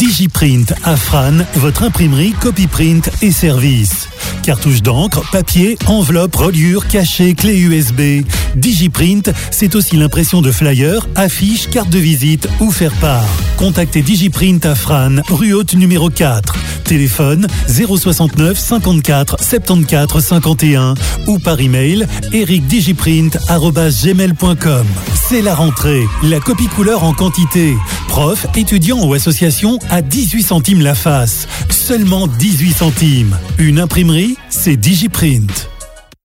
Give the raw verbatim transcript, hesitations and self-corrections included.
Digiprint à Fran, votre imprimerie, copy-print et service. Cartouches d'encre, papier, enveloppe, reliure, cachet, clé U S B. Digiprint, c'est aussi l'impression de flyers, affiches, cartes de visite ou faire-part. Contactez Digiprint à Fran, rue Haute numéro quatre. Téléphone zéro soixante-neuf cinquante-quatre soixante-quatorze cinquante et un ou par email ericdigiprint arobase gmail point com. C'est la rentrée, la copie couleur en quantité. Profs, étudiants ou associations à dix-huit centimes la face. Seulement dix-huit centimes. Une imprimerie, c'est Digiprint.